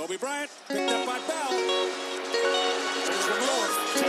Kobe Bryant picked up by Bell. There's the move. 2,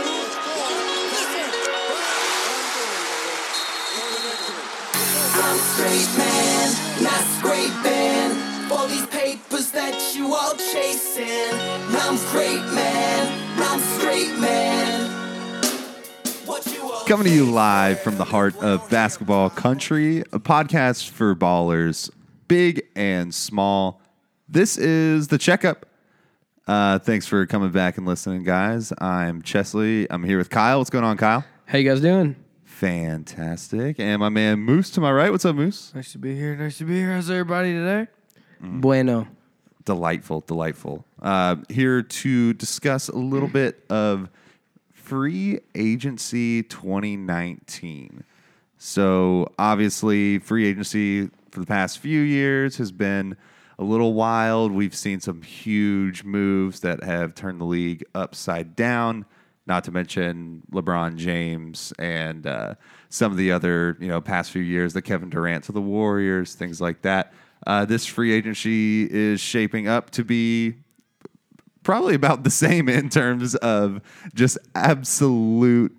1. I'm straight man, not scraping for these papers that you all chasing. I'm great man, I'm straight man. Coming to you live from the heart of basketball country, a podcast for ballers, big and small. This is The Checkup. Thanks for coming back and listening, guys. I'm Chesley. I'm here with Kyle. What's going on, Kyle? How you guys doing? Fantastic. And my man Moose to my right. What's up, Moose? Nice to be here. Nice to be here. How's everybody today? Bueno. Delightful. Here to discuss a little bit of free agency 2019. So obviously free agency for the past few years has been a little wild. We've seen some huge moves that have turned the league upside down, not to mention LeBron James and some of the other, past few years, the Kevin Durant to the Warriors, things like that. This free agency is shaping up to be probably about the same in terms of just absolute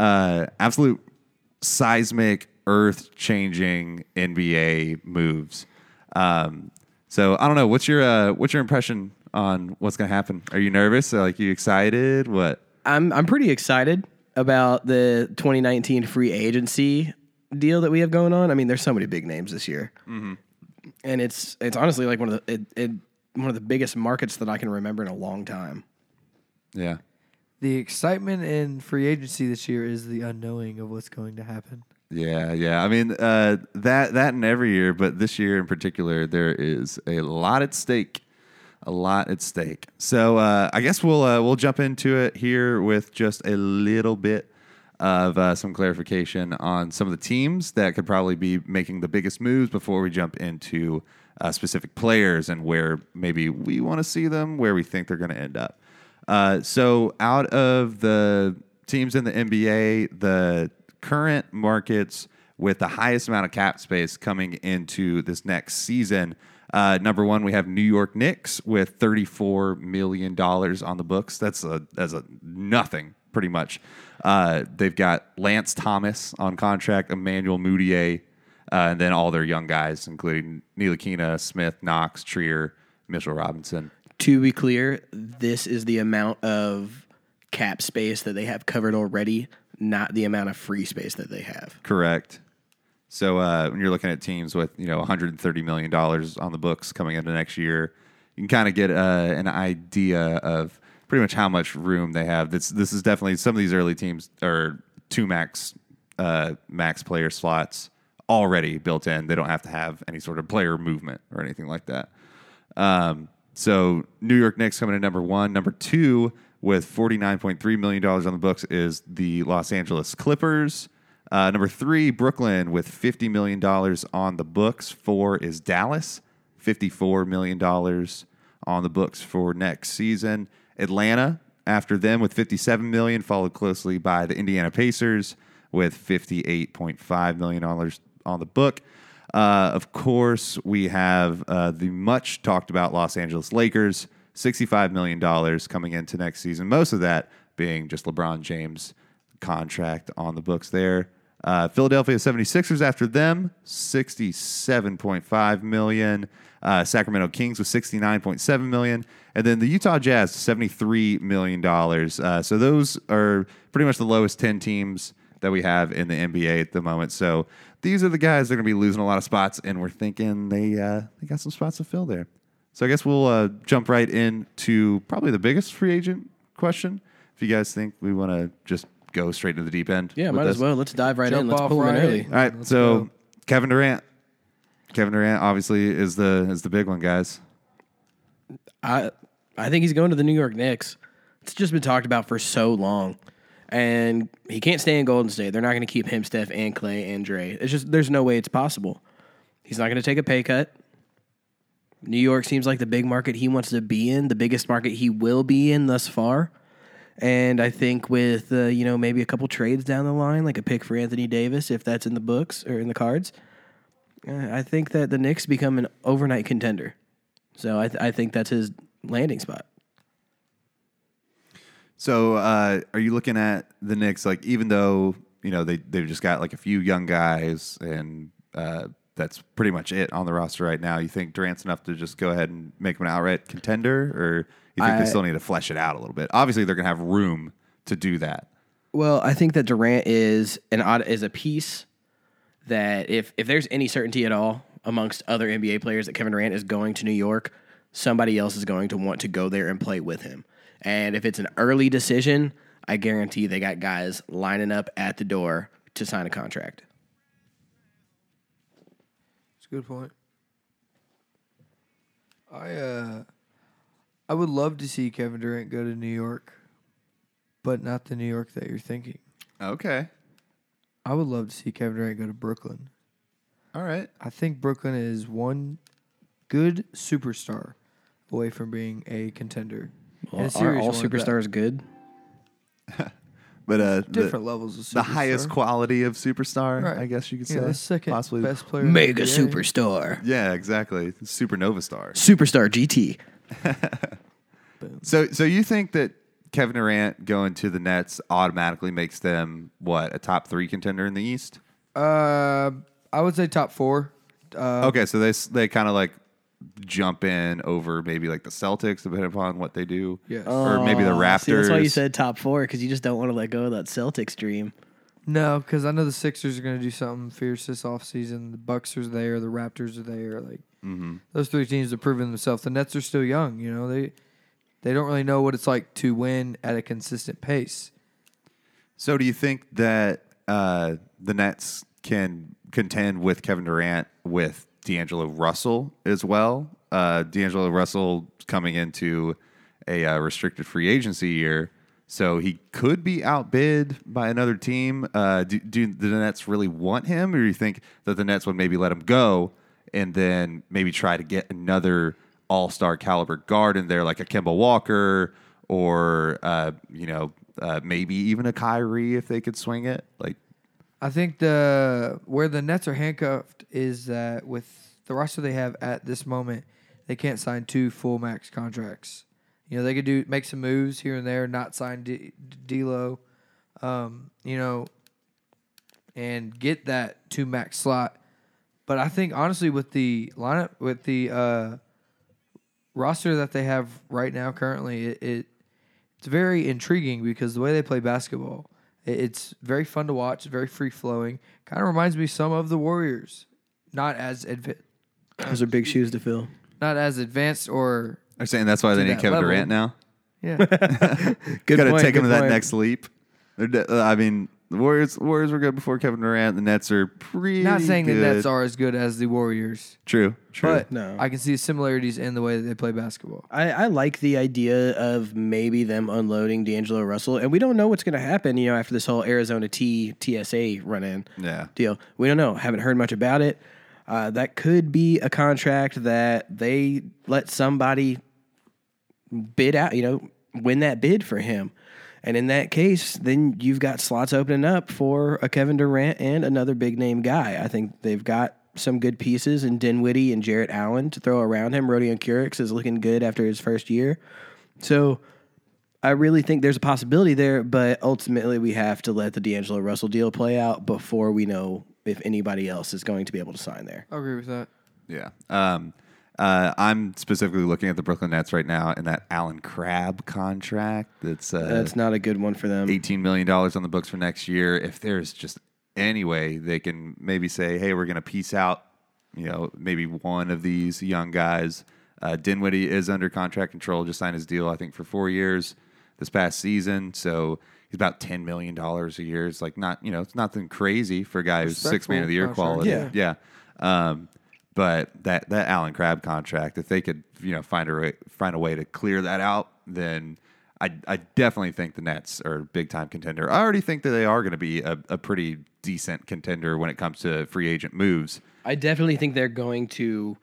seismic, earth-changing NBA moves. So I don't know. What's your impression on what's going to happen? Are you nervous? Are you excited? What? I'm pretty excited about the 2019 free agency deal that we have going on. I mean, there's so many big names this year, and it's honestly like one of the biggest markets that I can remember in a long time. Yeah. The excitement in free agency this year is the unknowing of what's going to happen. Yeah. I mean, that in every year, but this year in particular, there is a lot at stake. So I guess we'll jump into it here with just a little bit of some clarification on some of the teams that could probably be making the biggest moves before we jump into specific players and where maybe we want to see them, where we think they're going to end up. So out of the teams in the NBA, the current markets with the highest amount of cap space coming into this next season, number one, we have New York Knicks with $34 million on the books. That's a nothing, pretty much. They've got Lance Thomas on contract, Emmanuel Mudiay, and then all their young guys, including Ntilikina, Smith, Knox, Trier, Mitchell Robinson. To be clear, this is the amount of cap space that they have covered already, not the amount of free space that they have. Correct. So when you're looking at teams with $130 million on the books coming into next year, you can kind of get an idea of pretty much how much room they have. This is definitely some of these early teams are two max player slots already built in. They don't have to have any sort of player movement or anything like that. So New York Knicks coming in number one. Number two with $49.3 million on the books is the Los Angeles Clippers. Number three, Brooklyn with $50 million on the books. Four is Dallas, $54 million on the books for next season. Atlanta, after them with $57 million, followed closely by the Indiana Pacers with $58.5 million on the book. Of course, we have the much talked about Los Angeles Lakers, $65 million coming into next season. Most of that being just LeBron James contract on the books there. Philadelphia 76ers after them, $67.5 million. Sacramento Kings with $69.7 million. And then the Utah Jazz, $73 million. So those are pretty much the lowest 10 teams that we have in the NBA at the moment. So these are the guys that are going to be losing a lot of spots, and we're thinking they got some spots to fill there. So I guess we'll jump right into probably the biggest free agent question. If you guys think we want to just go straight to the deep end. Yeah, might as well. Let's dive right in. Let's pull right them early. All right, Let's so go. Kevin Durant. Kevin Durant obviously is the big one, guys. I think he's going to the New York Knicks. It's just been talked about for so long. And he can't stay in Golden State. They're not going to keep him, Steph, and Clay, and Dre. It's just, there's no way it's possible. He's not going to take a pay cut. New York seems like the big market he wants to be in, the biggest market he will be in thus far. And I think with, maybe a couple trades down the line, like a pick for Anthony Davis, if that's in the books or in the cards, I think that the Knicks become an overnight contender. So I think that's his landing spot. So, are you looking at the Knicks, like, even though, they've just got like a few young guys and that's pretty much it on the roster right now, you think Durant's enough to just go ahead and make him an outright contender, or you think they still need to flesh it out a little bit? Obviously, they're going to have room to do that. Well, I think that Durant is a piece that if there's any certainty at all amongst other NBA players that Kevin Durant is going to New York, somebody else is going to want to go there and play with him. And if it's an early decision, I guarantee they got guys lining up at the door to sign a contract. That's a good point. I would love to see Kevin Durant go to New York, but not the New York that you're thinking. Okay. I would love to see Kevin Durant go to Brooklyn. All right. I think Brooklyn is one good superstar away from being a contender. Well, are all superstars good? But different levels of superstar. the highest quality of superstar, Right. I guess you could say. The second possibly best player. in Mega the NBA. superstar. Yeah, exactly. Supernova star. Superstar GT. So you think that Kevin Durant going to the Nets automatically makes them a top 3 contender in the East? I would say top 4. Okay, so they kind of like jump in over maybe like the Celtics, depending upon what they do. Yes. Or maybe the Raptors. See, that's why you said top 4, because you just don't want to let go of that Celtics dream. No, because I know the Sixers are going to do something fierce this offseason. The Bucks are there. The Raptors are there. Like those 3 teams have proven themselves. The Nets are still young. They don't really know what it's like to win at a consistent pace. So do you think that the Nets can contend with Kevin Durant with D'Angelo Russell as well? D'Angelo Russell coming into a restricted free agency year, so he could be outbid by another team. Do the Nets really want him, or do you think that the Nets would maybe let him go and then maybe try to get another all-star caliber guard in there, like a Kemba Walker, or maybe even a Kyrie if they could swing it? Like, I think where the Nets are handcuffed is that with the roster they have at this moment, they can't sign 2 full max contracts. They could make some moves here and there, not sign D'Lo, and get that 2 max slot. But I think honestly, with the lineup, with the roster that they have right now currently, it's very intriguing because the way they play basketball, it's very fun to watch. It's very free flowing. Kind of reminds me some of the Warriors. Not as Those are big shoes to fill. not as advanced or I'm saying that's why they To need that Kevin level. Durant now. yeah. Good Got to point, take him good to that point. next leap. The Warriors were good before Kevin Durant. The Nets are pretty Not saying good. the Nets are as good as the Warriors, True. but No. I can see similarities in the way that they play basketball. I like the idea of maybe them unloading D'Angelo Russell, and we don't know what's going to happen, after this whole Arizona TSA run-in Yeah. deal. We don't know. Haven't heard much about it. That could be a contract that they let somebody bid out, win that bid for him. And in that case, then you've got slots opening up for a Kevin Durant and another big-name guy. I think they've got some good pieces in Dinwiddie and Jarrett Allen to throw around him. Rodion Kurix is looking good after his first year. So I really think there's a possibility there, but ultimately we have to let the D'Angelo Russell deal play out before we know if anybody else is going to be able to sign there. I agree with that. Yeah. I'm specifically looking at the Brooklyn Nets right now in that Allen Crabbe contract. That's not a good one for them. $18 million on the books for next year. If there's just any way they can maybe say, hey, we're going to piece out, maybe one of these young guys. Dinwiddie is under contract control, just signed his deal, I think, for 4 years this past season. So he's about $10 million a year. It's like it's nothing crazy for a guy who's Sixth Man of the Year Respectful quality. contract. Yeah. But that Allen Crabbe contract, if they could, find a way to clear that out, then I definitely think the Nets are a big time contender. I already think that they are going to be a pretty decent contender when it comes to free agent moves. I definitely think they're going to.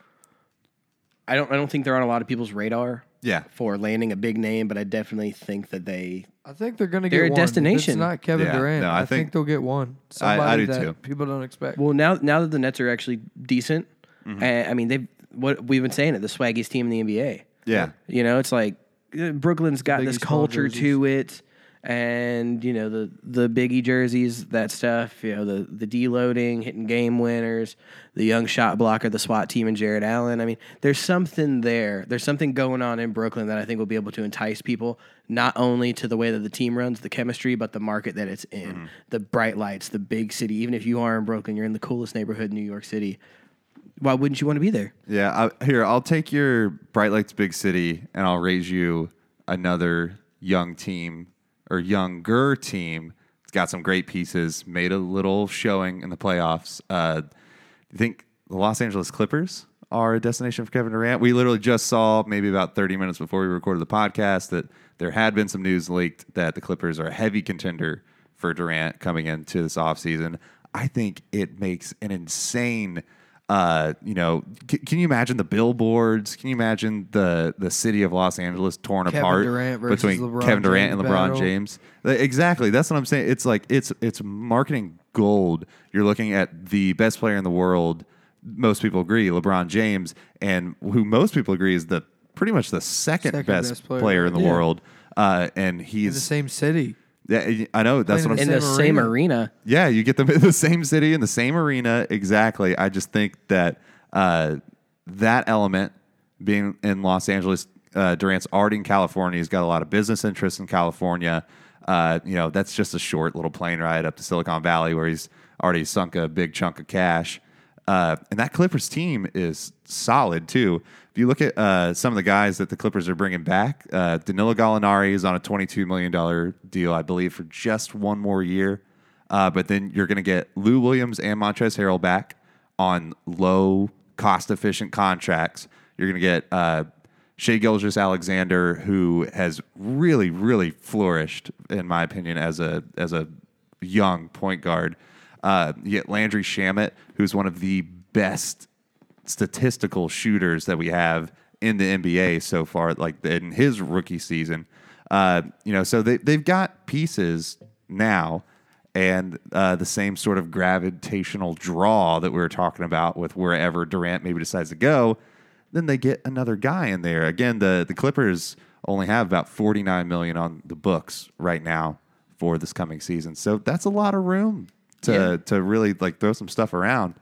I don't think they're on a lot of people's radar. Yeah. For landing a big name, but I definitely think that I think they're going to get They're a one. destination. If it's not Kevin Yeah, Durant. no, I I think think- they'll get one. I Somebody do that too. people don't expect. Well, now that the Nets are actually decent, and I mean we've been saying it, the swaggiest team in the NBA. Yeah. You know, it's like Brooklyn's got this Biggie Small culture jerseys. to it, and you know the Biggie jerseys, that stuff. You know, the deloading, hitting game winners, the young shot blocker, the SWAT team, and Jared Allen. I mean, there's something there. There's something going on in Brooklyn that I think will be able to entice people, not only to the way that the team runs, the chemistry, but the market that it's in, the bright lights, the big city. Even if you are in Brooklyn, you're in the coolest neighborhood in New York City. Why wouldn't you want to be there? Yeah, I'll take your Bright Lights Big City, and I'll raise you another young team or younger team. It's got some great pieces, made a little showing in the playoffs. Do you think the Los Angeles Clippers are a destination for Kevin Durant? We literally just saw, maybe about 30 minutes before we recorded the podcast, that there had been some news leaked that the Clippers are a heavy contender for Durant coming into this offseason. I think it makes an insane... can you imagine the billboards? Can you imagine the city of Los Angeles torn Kevin apart Durant versus between LeBron Kevin Durant James and LeBron battle. James? Exactly. That's what I'm saying. It's like it's marketing gold. You're looking at the best player in the world. Most people agree, LeBron James, and who most people agree is the pretty much the second best player in the Yeah. world. And In the he's same city. yeah, I know. That's what I'm Playing saying. In the same arena. Yeah, you get them in the same city, in the same arena. Exactly. I just think that that element being in Los Angeles, Durant's already in California. He's got a lot of business interests in California. That's just a short little plane ride up to Silicon Valley where he's already sunk a big chunk of cash. And that Clippers team is solid, too. If you look at some of the guys that the Clippers are bringing back, Danilo Gallinari is on a $22 million deal, I believe, for just one more year. But then you're going to get Lou Williams and Montrezl Harrell back on low, cost-efficient contracts. You're going to get Shai Gilgeous-Alexander, who has really, really flourished, in my opinion, as a young point guard. You get Landry Shamet, who's one of the best statistical shooters that we have in the NBA so far, like in his rookie season. So they've got pieces now, and the same sort of gravitational draw that we were talking about with wherever Durant maybe decides to go. Then they get another guy in there. Again, the Clippers only have about $49 million on the books right now for this coming season, so that's a lot of room to really like throw some stuff around.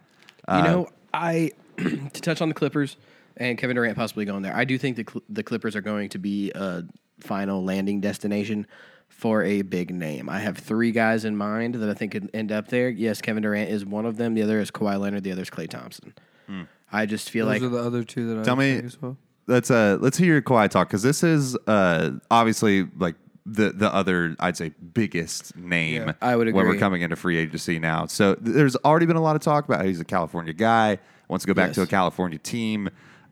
I to touch on the Clippers and Kevin Durant possibly going there, I do think the Clippers are going to be a final landing destination for a big name. I have three guys in mind that I think could end up there. Yes, Kevin Durant is one of them. The other is Kawhi Leonard. The other is Klay Thompson. I just feel Those like are the other two that Tell I me- think as well. Let's hear your Kawhi talk, because this is obviously like the other, I'd say, biggest name. Yeah, I would when we're agree. coming into free agency now. So there's already been a lot of talk about how he's a California guy, wants to go back to a Yes. California team.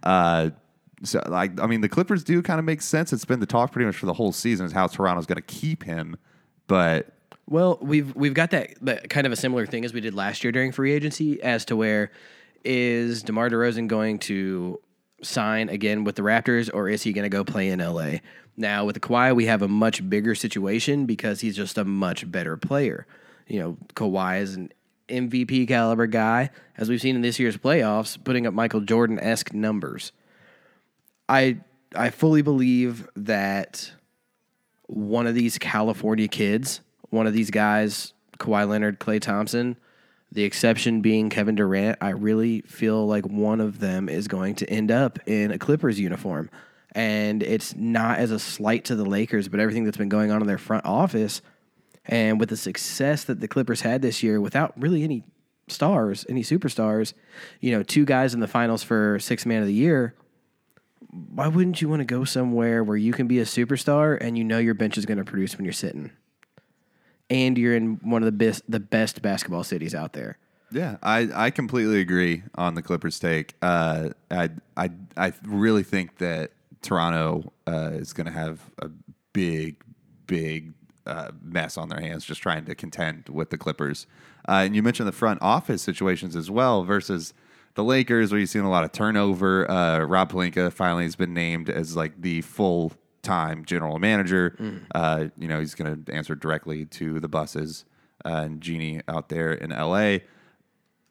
The Clippers do kind of make sense. It's been the talk pretty much for the whole season is how Toronto's going to keep him. But Well, we've got that kind of a similar thing as we did last year during free agency as to where is DeMar DeRozan going to sign again with the Raptors, or is he going to go play in LA? Now with the Kawhi, we have a much bigger situation because he's just a much better player. You know, Kawhi is an MVP caliber guy, as we've seen in this year's playoffs, putting up Michael Jordan-esque numbers. I fully believe that one of these California kids, one of these guys, Kawhi Leonard, Klay Thompson, the exception being Kevin Durant, I really feel like one of them is going to end up in a Clippers uniform. And it's not as a slight to the Lakers, but everything that's been going on in their front office and with the success that the Clippers had this year without really any stars, any superstars, two guys in the finals for Sixth Man of the Year, why wouldn't you want to go somewhere where you can be a superstar and your bench is going to produce when you're sitting? And you're in one of the best basketball cities out there. yeah, I completely agree on the Clippers take. I really think that Toronto is going to have a big mess on their hands just trying to contend with the Clippers. And you mentioned the front office situations as well versus the Lakers, where you've seen a lot of turnover. Rob Pelinka finally has been named as like the full-time general manager. He's going to answer directly to the Buses and Jeannie out there in LA. But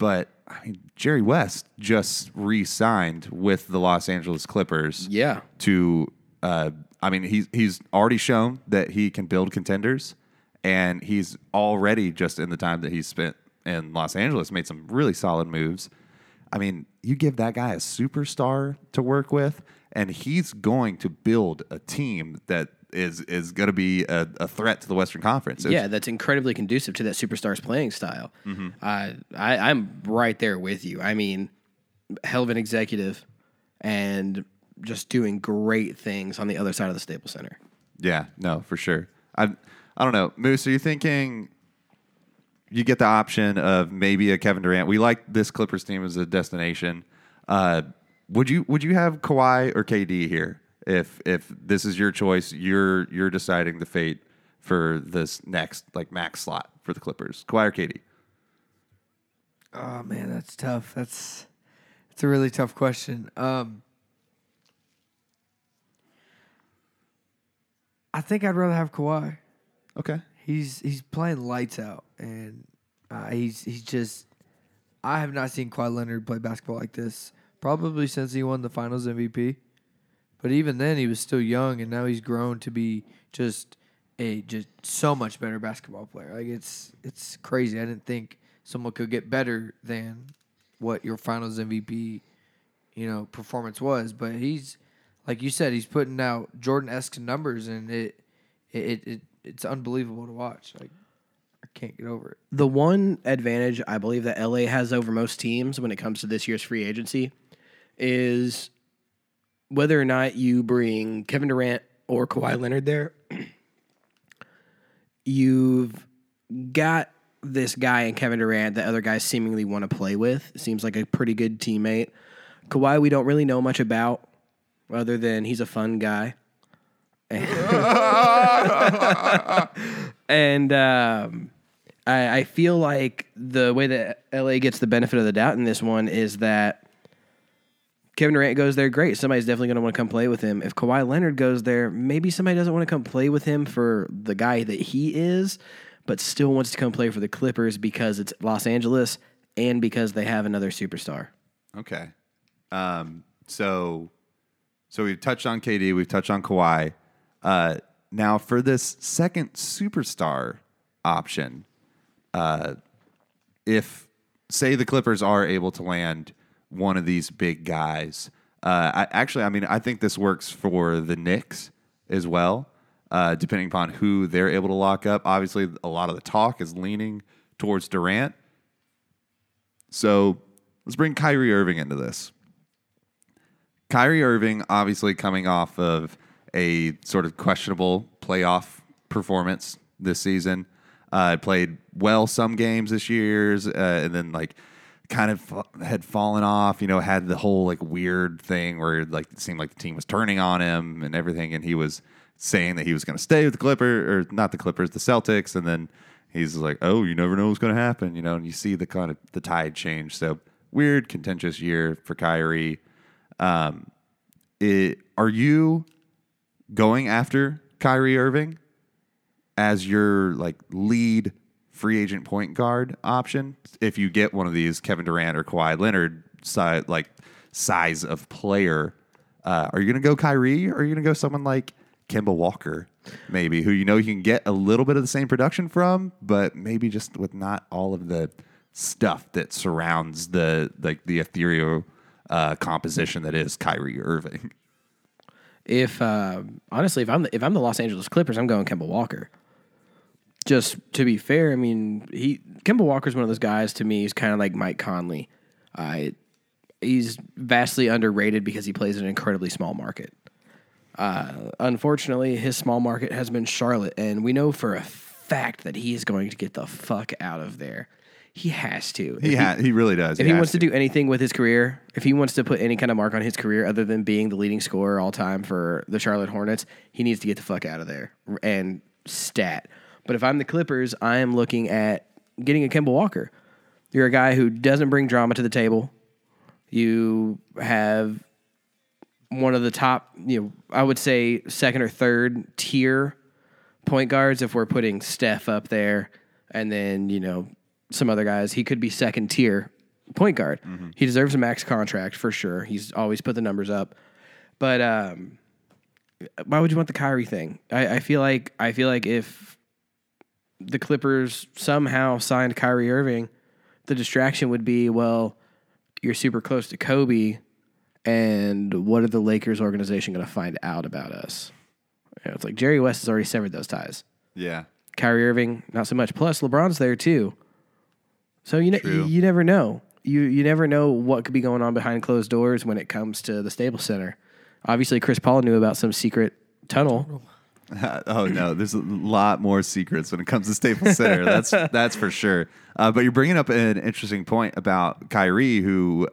I mean, Jerry West just re-signed with the Los Angeles Clippers. Yeah. To, I mean, he's already shown that he can build contenders, and he's already, just in the time that he's spent in Los Angeles, made some really solid moves. I mean, you give that guy a superstar to work with, and he's going to build a team that is going to be a threat to the Western Conference. Yeah, that's incredibly conducive to that superstar's playing style. Mm-hmm. I'm right there with you. I mean, hell of an executive and just doing great things on the other side of the Staples Center. Yeah, no, for sure. I don't know. Moose, are you thinking you get the option of maybe a Kevin Durant? We like this Clippers team as a destination. Would you have Kawhi or KD here? If this is your choice, you're deciding the fate for this next like max slot for the Clippers. Kawhi or KD? Oh man, that's tough. That's a really tough question. I think I'd rather have Kawhi. Okay. He's playing lights out, and he's just. I have not seen Kawhi Leonard play basketball like this probably since he won the Finals MVP. But even then, he was still young, and now he's grown to be just so much better basketball player. Like it's crazy. I didn't think someone could get better than what your Finals MVP, performance was. But he's, like you said, he's putting out Jordan-esque numbers, and it's unbelievable to watch. Like I can't get over it. The one advantage I believe that LA has over most teams when it comes to this year's free agency is whether or not you bring Kevin Durant or Kawhi Leonard there, you've got this guy in Kevin Durant that other guys seemingly want to play with. Seems like a pretty good teammate. Kawhi, we don't really know much about other than he's a fun guy. And I feel like the way that LA gets the benefit of the doubt in this one is that Kevin Durant goes there, great. Somebody's definitely going to want to come play with him. If Kawhi Leonard goes there, maybe somebody doesn't want to come play with him for the guy that he is, but still wants to come play for the Clippers because it's Los Angeles and because they have another superstar. Okay. So we've touched on KD, we've touched on Kawhi. Now for this second superstar option, if say the Clippers are able to land one of these big guys, I think this works for the Knicks as well, depending upon who they're able to lock up. Obviously, a lot of the talk is leaning towards Durant. So let's bring Kyrie Irving into this. Kyrie Irving, obviously coming off of a sort of questionable playoff performance this season. Played well some games this year, and then kind of had fallen off, had the whole weird thing where it seemed like the team was turning on him and everything, and he was saying that he was going to stay with the Clippers, or not the Clippers, the Celtics, and then he's like, oh, you never know what's going to happen, and you see the kind of the tide change. So weird, contentious year for Kyrie. Are you going after Kyrie Irving as your lead free agent point guard option if you get one of these Kevin Durant or Kawhi Leonard size of player? Are you going to go Kyrie, or are you going to go someone like Kemba Walker, maybe, who you can get a little bit of the same production from, but maybe just with not all of the stuff that surrounds the ethereal composition that is Kyrie Irving? Honestly, if I'm the Los Angeles Clippers, I'm going Kemba Walker. Just to be fair, I mean, Kemba Walker's one of those guys, to me, he's kind of like Mike Conley. He's vastly underrated because he plays in an incredibly small market. Unfortunately, his small market has been Charlotte, and we know for a fact that he is going to get the fuck out of there. He has to. He really does. If he wants to do anything with his career, if he wants to put any kind of mark on his career other than being the leading scorer all time for the Charlotte Hornets, he needs to get the fuck out of there and stat. But if I'm the Clippers, I am looking at getting a Kemba Walker. You're a guy who doesn't bring drama to the table. You have one of the top, I would say second or third tier point guards if we're putting Steph up there and then, some other guys. He could be second tier point guard. He deserves a max contract for sure. He's always put the numbers up. But why would you want the Kyrie thing? I feel like if the Clippers somehow signed Kyrie Irving, the distraction would be, well, you're super close to Kobe, and what are the Lakers organization going to find out about us? You know, it's like Jerry West has already severed those ties. Yeah. Kyrie Irving, not so much. Plus, LeBron's there too. So you never know. You never know what could be going on behind closed doors when it comes to the Staples Center. Obviously, Chris Paul knew about some secret tunnel. Oh no, there's a lot more secrets when it comes to Staples Center. That's for sure. But you're bringing up an interesting point about Kyrie, who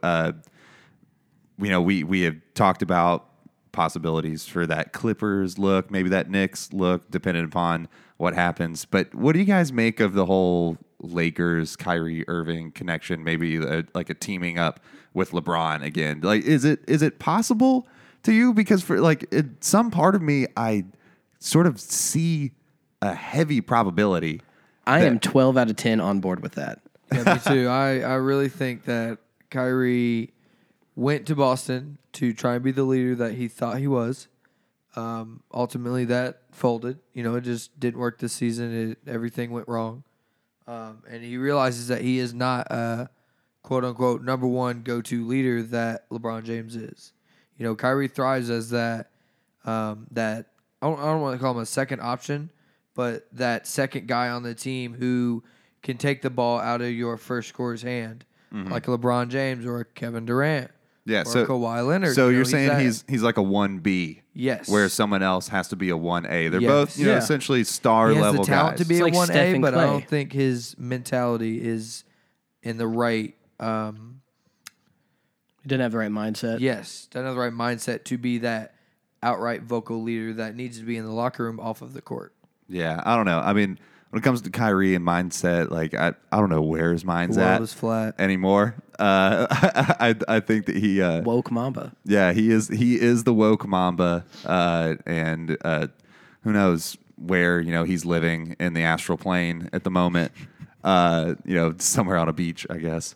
we have talked about possibilities for that Clippers look, maybe that Knicks look, depending upon what happens. But what do you guys make of the whole Lakers Kyrie Irving connection? Maybe like a teaming up with LeBron again. Like, is it possible to you? Because for some part of me, I sort of see a heavy probability. I am 12 out of 10 on board with that. Yeah, me too. I really think that Kyrie went to Boston to try and be the leader that he thought he was. Ultimately, that folded. It just didn't work this season. Everything went wrong. And he realizes that he is not a quote-unquote number one go-to leader that LeBron James is. Kyrie thrives as that I don't want to call him a second option, but that second guy on the team who can take the ball out of your first scorer's hand, like LeBron James or Kevin Durant. Yeah, or so Kawhi Leonard. So you're saying he's like a 1B. Yes. Where someone else has to be a 1A. They're Yes. both Yeah. essentially star he has level the talent guys. to be It's a like 1A, Steph and but I Clay. don't think his mentality is in the right. He didn't have the right mindset. Yes, doesn't have the right mindset to be that outright vocal leader that needs to be in the locker room off of the court. Yeah, I don't know. I mean, when it comes to Kyrie and mindset, like I don't know where his mind's The world at is flat. anymore. I think that he Woke Mamba. yeah, he is the woke Mamba, and who knows where he's living in the astral plane at the moment. Somewhere on a beach, I guess.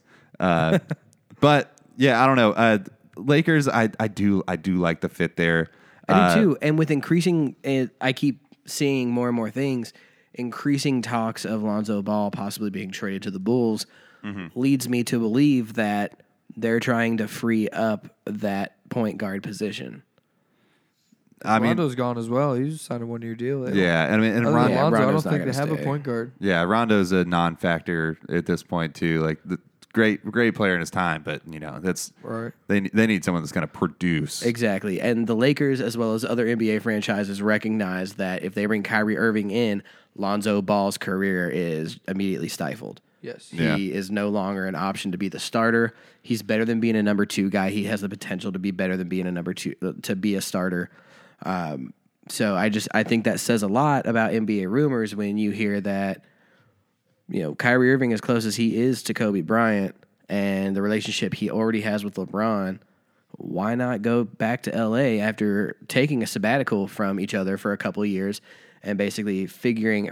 But yeah, I don't know. Lakers, I do like the fit there. I do too. And with increasing, I keep seeing more and more things. Increasing talks of Lonzo Ball possibly being traded to the Bulls leads me to believe that they're trying to free up that point guard position. I mean, Rondo's gone as well. He just signed a 1-year deal. yeah, and I mean, and Other than Yeah, Lonzo, I Rondo's don't not think they gonna have a stay. point guard. yeah, Rondo's a non-factor at this point too. Like the great player in his time, but that's Right. they need someone that's going to produce. Exactly. And the Lakers, as well as other NBA franchises, recognize that if they bring Kyrie Irving in, Lonzo Ball's career is immediately stifled. Yes. Yeah. He is no longer an option to be the starter. He's better than being a number two guy. He has the potential to be better than being a number two, to be a starter. So I think that says a lot about NBA rumors when you hear that, Kyrie Irving, as close as he is to Kobe Bryant and the relationship he already has with LeBron, why not go back to LA after taking a sabbatical from each other for a couple of years and basically figuring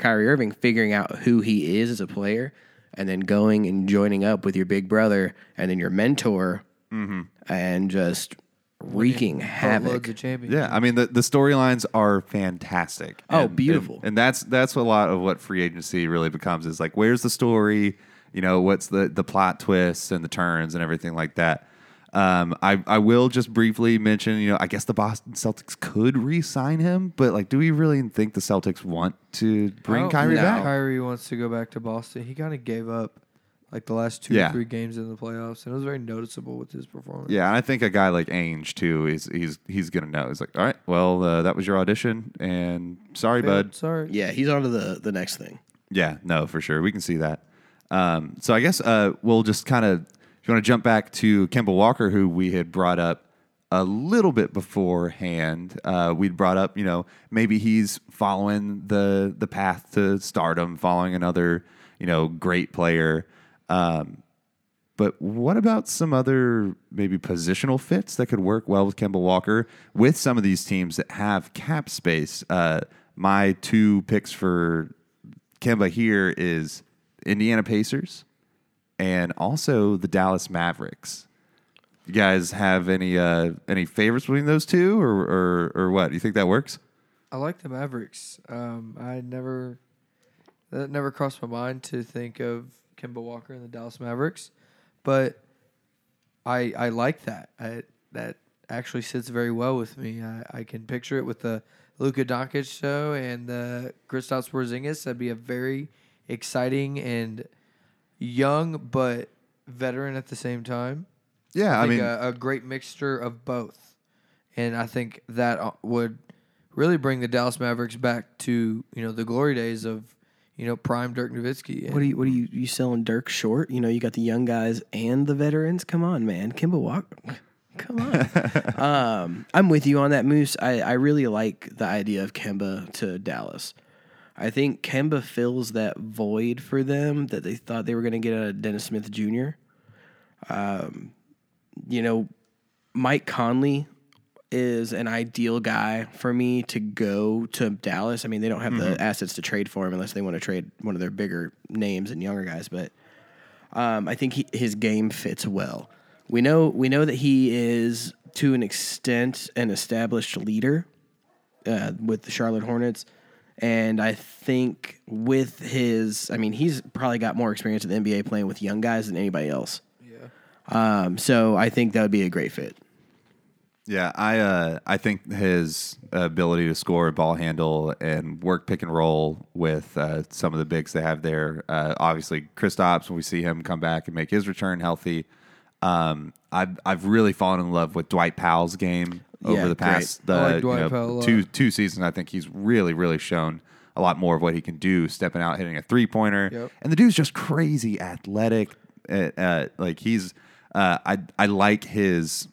out who he is as a player, and then going and joining up with your big brother and then your mentor and just wreaking havoc. Boatloads of champions. Yeah, I mean the storylines are fantastic. Oh, And- beautiful. And that's a lot of what free agency really becomes, is like, where's the story? What's the plot twists and the turns and everything like that. I will just briefly mention, I guess the Boston Celtics could re-sign him, but like, do we really think the Celtics want to bring Kyrie back? Kyrie wants to go back to Boston. He kind of gave up like the last 2 Yeah. or 3 games in the playoffs, and it was very noticeable with his performance. Yeah, and I think a guy like Ainge too he's gonna know. He's like, all right, well, that was your audition, and sorry, bud. Sorry. Yeah, he's on to the next thing. Yeah, no, for sure. We can see that. So I guess we'll just kind of, if you want to jump back to Kemba Walker, who we had brought up a little bit beforehand. We'd brought up, maybe he's following the path to stardom, following another, great player. But what about some other maybe positional fits that could work well with Kemba Walker with some of these teams that have cap space? My 2 picks for Kemba here is Indiana Pacers and also the Dallas Mavericks. You guys have any favorites between those two, or what? Do you think that works? I like the Mavericks. That never crossed my mind to think of Kemba Walker and the Dallas Mavericks, but I like that. That actually sits very well with me. I can picture it with the Luka Doncic show and the Kristaps Porzingis. That'd be a very exciting and young but veteran at the same time. Yeah, I think mean, a great mixture of both, and I think that would really bring the Dallas Mavericks back to the glory days of prime Dirk Nowitzki. What are you selling Dirk short? You got the young guys and the veterans. Come on, man, Kemba Walker. Come on. I'm with you on that, Moose. I really like the idea of Kemba to Dallas. I think Kemba fills that void for them that they thought they were going to get out of Dennis Smith Jr. Mike Conley is an ideal guy for me to go to Dallas. I mean, they don't have the assets to trade for him unless they want to trade one of their bigger names and younger guys. But I think his game fits well. We know that he is, to an extent, an established leader with the Charlotte Hornets. And I think with he's probably got more experience in the NBA playing with young guys than anybody else. Yeah. So I think that would be a great fit. Yeah, I think his ability to score, ball handle, and work pick and roll with some of the bigs they have there. Obviously, Kristaps, when we see him come back and make his return healthy. I've really fallen in love with Dwight Powell's game over the past I like Dwight Powell a lot. two seasons. I think he's really shown a lot more of what he can do, stepping out, hitting a 3-pointer. Yep. And the dude's just crazy athletic. Like he's I like his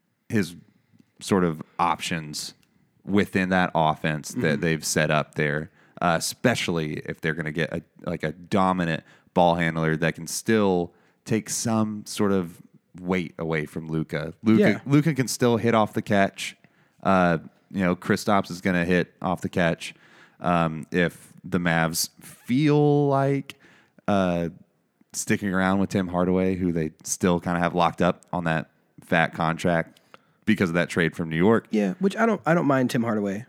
sort of options within that offense that they've set up there, especially if they're going to get a dominant ball handler that can still take some sort of weight away from Luka. Luka can still hit off the catch. Kristaps is going to hit off the catch. If the Mavs feel like sticking around with Tim Hardaway, who they still kind of have locked up on that fat contract because of that trade from New York. Yeah, which I don't mind Tim Hardaway.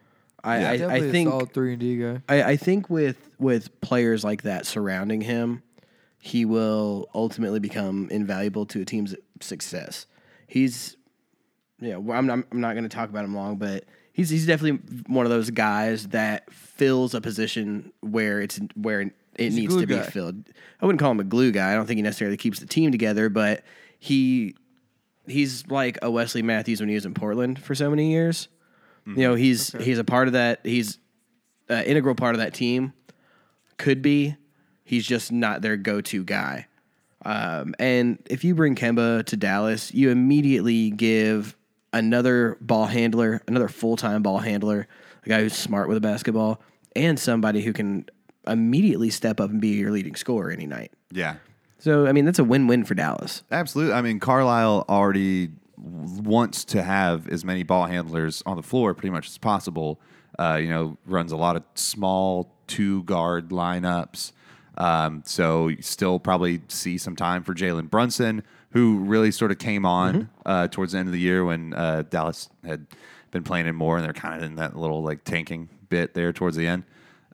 I think a solid 3-and-D guy. I think with players like that surrounding him, he will ultimately become invaluable to a team's success. I'm not going to talk about him long, but he's definitely one of those guys that fills a position where it needs to be filled. I wouldn't call him a glue guy. I don't think he necessarily keeps the team together, but he's like a Wesley Matthews when he was in Portland for so many years. He's a part of that. He's an integral part of that team. Could be. He's just not their go-to guy. And if you bring Kemba to Dallas, you immediately give another ball handler, another full-time ball handler, a guy who's smart with a basketball, and somebody who can immediately step up and be your leading scorer any night. Yeah. So, that's a win-win for Dallas. Absolutely. I mean, Carlisle already wants to have as many ball handlers on the floor pretty much as possible. Runs a lot of small 2-guard lineups. So you still probably see some time for Jalen Brunson, who really sort of came on towards the end of the year when Dallas had been playing in more, and they're kind of in that little tanking bit there towards the end.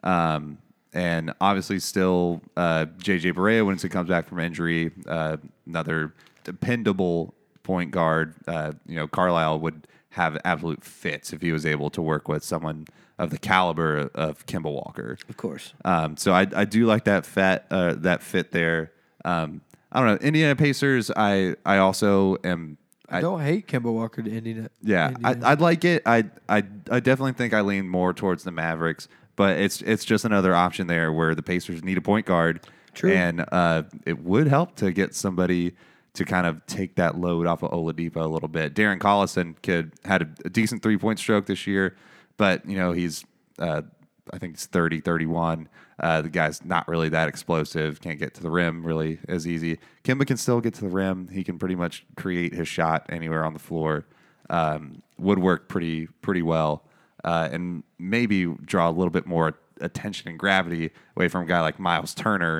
And obviously still J.J. Barea once he comes back from injury, another dependable point guard. Carlisle would have absolute fits if he was able to work with someone of the caliber of Kemba Walker. Of course. So I do like that fit there. I don't know. Indiana Pacers, I also am. I don't hate Kemba Walker to Indiana. Yeah, I'd like it. I definitely think I lean more towards the Mavericks, but it's just another option there where the Pacers need a point guard. True. And it would help to get somebody to kind of take that load off of Oladipo a little bit. Darren Collison had a decent 3-point stroke this year, but he's I think it's 30, 31. The guy's not really that explosive. Can't get to the rim really as easy. Kemba can still get to the rim. He can pretty much create his shot anywhere on the floor. Would work pretty well, and maybe draw a little bit more attention and gravity away from a guy like Miles Turner,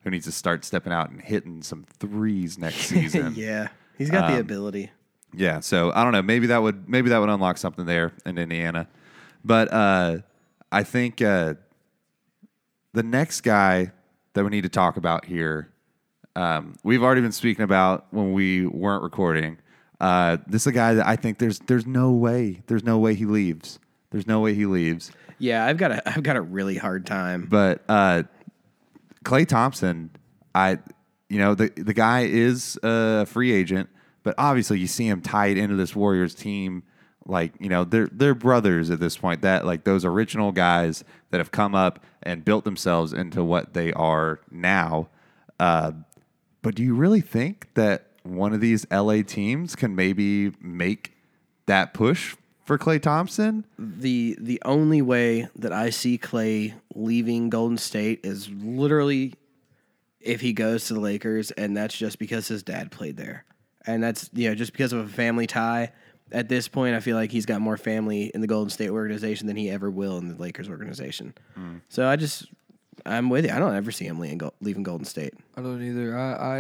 who needs to start stepping out and hitting some threes next season. Yeah, he's got the ability. Yeah, so I don't know. Maybe that would unlock something there in Indiana. But I think the next guy that we need to talk about here, we've already been speaking about when we weren't recording. This is a guy that I think there's no way he leaves. There's no way he leaves. Yeah, I've got a really hard time. But Klay Thompson, the guy is a free agent, but obviously you see him tied into this Warriors team. Like, they're brothers at this point. That like those original guys that have come up and built themselves into what they are now. But do you really think that one of these LA teams can maybe make that push for Klay Thompson? The only way that I see Klay leaving Golden State is literally if he goes to the Lakers, and that's just because his dad played there. And that's, just because of a family tie. At this point, I feel like he's got more family in the Golden State organization than he ever will in the Lakers organization. So I'm with you. I don't ever see him leaving Golden State. I don't either.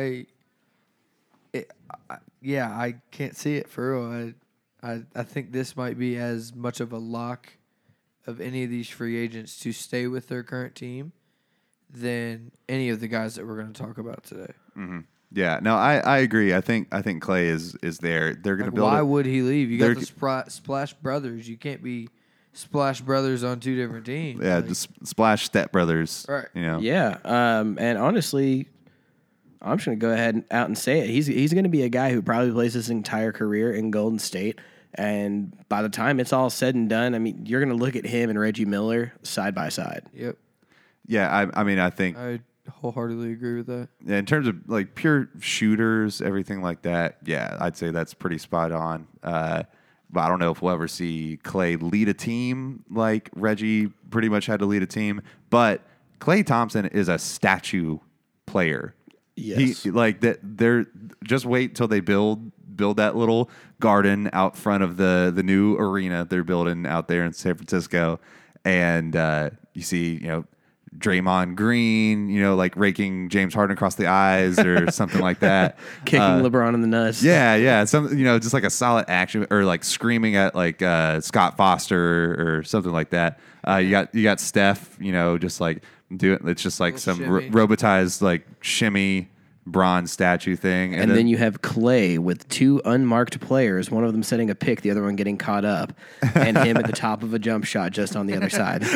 I can't see it for real. I think this might be as much of a lock of any of these free agents to stay with their current team than any of the guys that we're going to talk about today. Mm-hmm. Yeah, no, I agree. I think Klay is there. They're going to build. Why would he leave? You got the Splash Brothers. You can't be Splash Brothers on two different teams. Yeah, just Splash Step Brothers. Right. Yeah. And honestly, I'm just going to go ahead out and say it. He's going to be a guy who probably plays his entire career in Golden State. And by the time it's all said and done, I mean, you're going to look at him and Reggie Miller side by side. Yep. Yeah, I think I wholeheartly agree with that. Yeah, in terms of like pure shooters, everything like that, yeah, I'd say that's pretty spot on. But I don't know if we'll ever see Klay lead a team like Reggie pretty much had to lead a team. But Klay Thompson is a statue player. Yes. They're just wait till they build that little garden out front of the new arena they're building out there in San Francisco, and you see Draymond Green, like raking James Harden across the eyes or something like that, kicking LeBron in the nuts. Yeah, some just like a solid action, or like screaming at like Scott Foster or something like that. You got Steph, just like doing it's just like some robotized like shimmy bronze statue thing, and then you have Klay with two unmarked players, one of them setting a pick, the other one getting caught up, and him at the top of a jump shot just on the other side.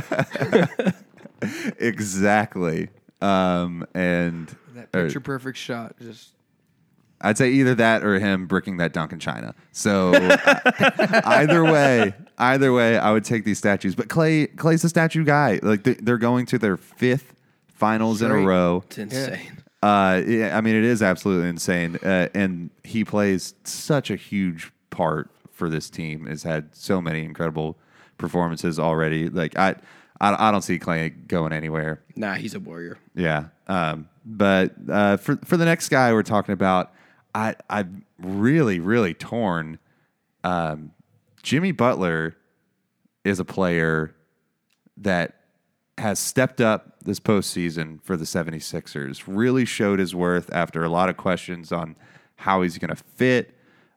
Exactly. And that picture perfect shot, just I'd say either that or him bricking that dunk in China. So either way, I would take these statues. But Klay's a statue guy. Like they're going to their 5th finals in a row. It's insane. Yeah, I mean, it is absolutely insane. And he plays such a huge part for this team. Has had so many incredible performances already. Like I don't see Klay going anywhere. Nah, he's a warrior. Yeah. But for the next guy we're talking about, I'm really, really torn. Jimmy Butler is a player that has stepped up this postseason for the 76ers, really showed his worth after a lot of questions on how he's going to fit.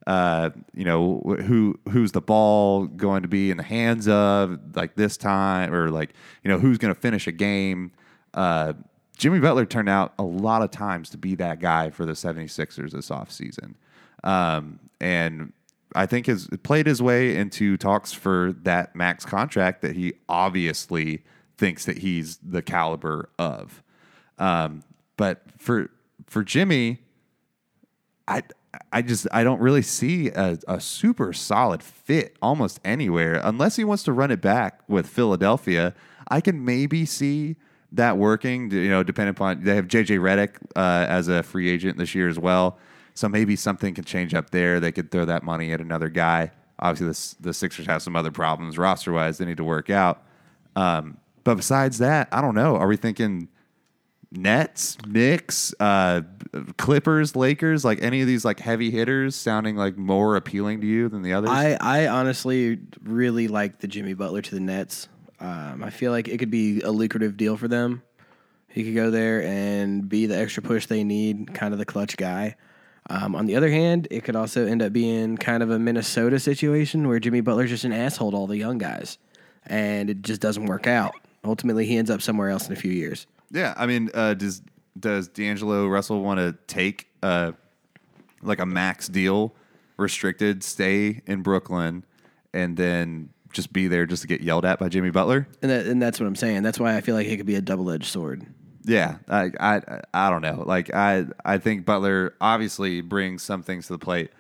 Who's the ball going to be in the hands of like this time, or like, who's going to finish a game. Jimmy Butler turned out a lot of times to be that guy for the 76ers this offseason. And I think has played his way into talks for that max contract that he obviously thinks that he's the caliber of. But for Jimmy, I don't really see a super solid fit almost anywhere unless he wants to run it back with Philadelphia. I can maybe see that working, depending upon they have JJ Redick as a free agent this year as well. So maybe something can change up there. They could throw that money at another guy. Obviously, the Sixers have some other problems roster-wise they need to work out. But besides that, I don't know. Are we thinking Nets, Knicks, Clippers, Lakers, like any of these like heavy hitters sounding like more appealing to you than the others? I honestly really like the Jimmy Butler to the Nets. I feel like it could be a lucrative deal for them. He could go there and be the extra push they need, kind of the clutch guy. On the other hand, it could also end up being kind of a Minnesota situation where Jimmy Butler's just an asshole to all the young guys, and it just doesn't work out. Ultimately, he ends up somewhere else in a few years. Yeah, I mean, does D'Angelo Russell want to take like a max deal, restricted, stay in Brooklyn, and then just be there just to get yelled at by Jimmy Butler? And that's what I'm saying. That's why I feel like it could be a double-edged sword. Yeah, I don't know. Like I think Butler obviously brings some things to the plate,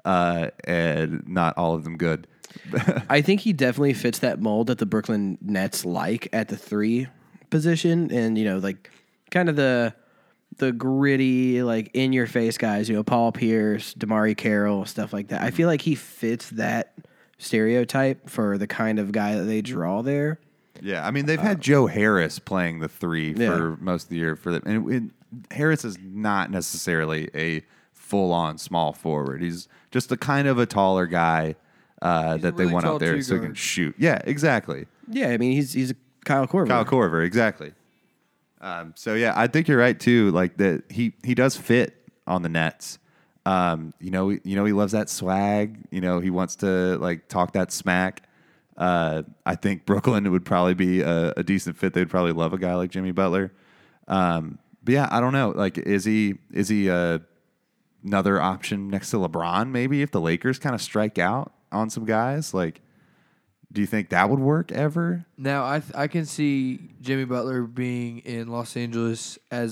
and not all of them good. I think he definitely fits that mold that the Brooklyn Nets like at the 3 position, and like kind of the gritty, like in your face guys. Paul Pierce, DeMari Carroll, stuff like that. I feel like he fits that stereotype for the kind of guy that they draw there. Yeah, I mean they've had Joe Harris playing the 3 for Yeah. most of the year for them, and Harris is not necessarily a full-on small forward. He's just a kind of a taller guy that they really want tall out there two so he can guard. shoot. Yeah, exactly. Yeah, I mean he's a Kyle Korver. Kyle Korver, exactly. So yeah, I think you're right too. Like that, he does fit on the Nets. He loves that swag. He wants to like talk that smack. I think Brooklyn would probably be a decent fit. They'd probably love a guy like Jimmy Butler. But yeah, I don't know. Like, is he another option next to LeBron? Maybe if the Lakers kind of strike out on some guys, like, do you think that would work ever? Now, I can see Jimmy Butler being in Los Angeles as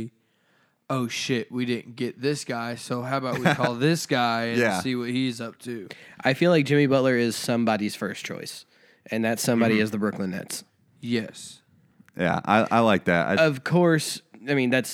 oh shit, we didn't get this guy, so how about we call this guy and Yeah. see what he's up to? I feel like Jimmy Butler is somebody's first choice, and that somebody is the Brooklyn Nets. Yes. Yeah, I like that. Of course, I mean that's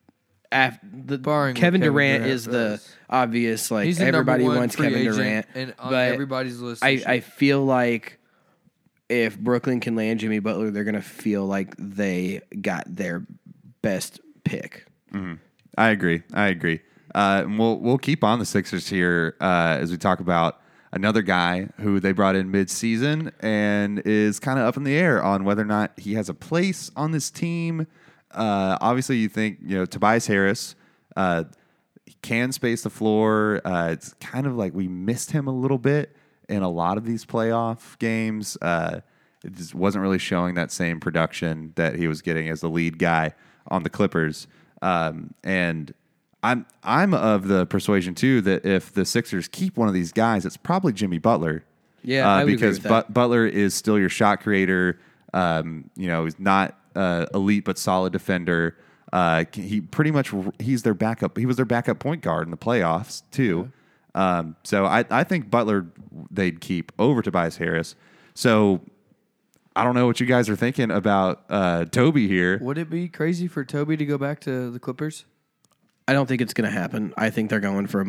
Barring what Kevin Kevin Durant Durant is the does. obvious, like He's the everybody number one wants free Kevin agent Durant, and on but everybody's list. and I shit. feel like if Brooklyn can land Jimmy Butler, they're gonna feel like they got their best pick. I agree. And we'll keep on the Sixers here as we talk about another guy who they brought in mid-season and is kind of up in the air on whether or not he has a place on this team. Obviously, you think Tobias Harris he can space the floor. It's kind of like we missed him a little bit in a lot of these playoff games. It just wasn't really showing that same production that he was getting as the lead guy on the Clippers. And I'm of the persuasion too that if the Sixers keep one of these guys, it's probably Jimmy Butler. Yeah, I would agree because with that. Butler is still your shot creator. He's not elite but solid defender. He pretty much he's their backup. He was their backup point guard in the playoffs too. So I think Butler they'd keep over Tobias Harris. So I don't know what you guys are thinking about Toby here. Would it be crazy for Toby to go back to the Clippers? I don't think it's gonna happen. I think they're going for